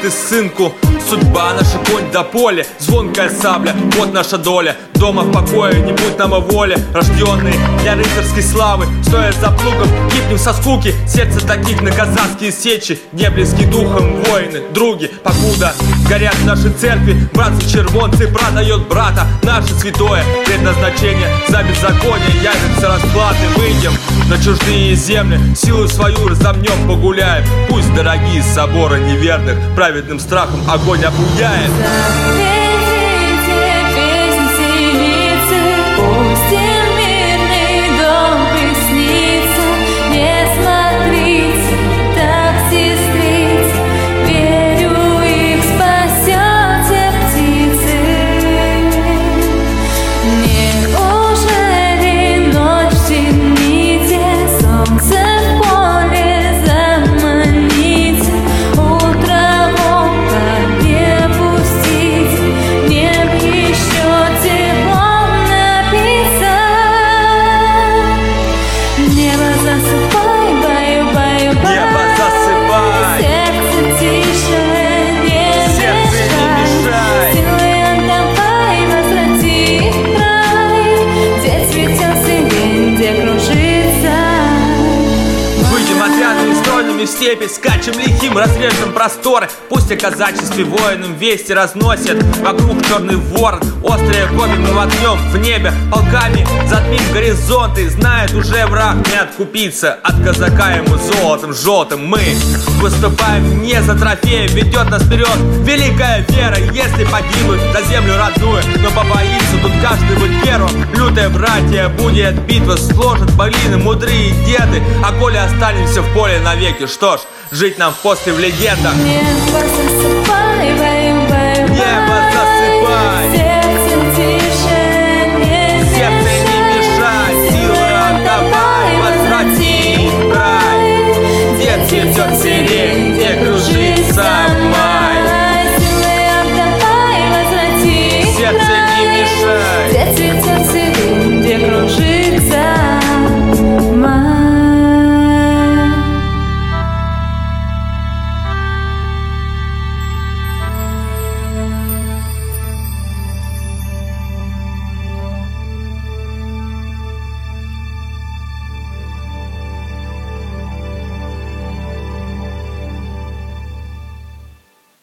ты, сынку. Судьба наша, конь до поля, звонкая сабля, вот наша доля. Дома в покое, не будь нам о воле. Рожденные для рыцарской славы, стоя за плугом, гибнем со скуки. Сердце таких на казахские сечи, не близки духом воины, други. Покуда горят наши церкви, братцы-червонцы продает брата. Наше святое предназначение за беззаконие явится расплаты. Выйдем на чуждые земли, силу свою разомнем, погуляем. Пусть дорогие соборы неверных праведным страхом огонь обуяет. В степи скачем лихим, разрежем просторы. Пусть о казачестве воинам вести разносят. Вокруг черный ворон, острые копья мы воткнем в небе. Полками затмим горизонты. Знает уже враг не откупиться от казака ему золотом желтым. Мы выступаем не за трофеи, ведет нас вперед великая вера. Если погибнуть за землю родную, но побоится тут каждый быть первым. Лютое братья, будет битва, сложат былины мудрые деды. А коли останемся в поле навеки, что ж, жить нам после в легендах. Небо засыпай,